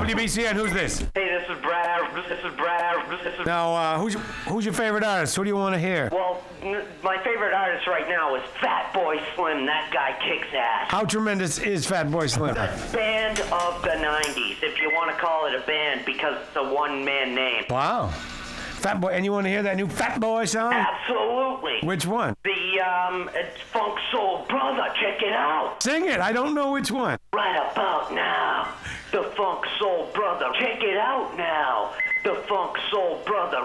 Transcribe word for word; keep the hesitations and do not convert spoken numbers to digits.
W B C N, who's this? Hey, this is Brad. This is Brad. This is. Now, uh, who's who's your favorite artist? Who do you want to hear? Well, n- my favorite artist right now is Fatboy Slim. That guy kicks ass. How tremendous is Fatboy Slim? The band of the nineties, if you want to call it a band, because it's a one-man name. Wow. Fatboy, and you want to hear that new Fatboy song? Absolutely. Which one? The, um, it's Funk Soul Brother. Check it out. Sing it. I don't know which one. Right about now. The Funk Soul Brother. Check it out now. The Funk Soul Brother.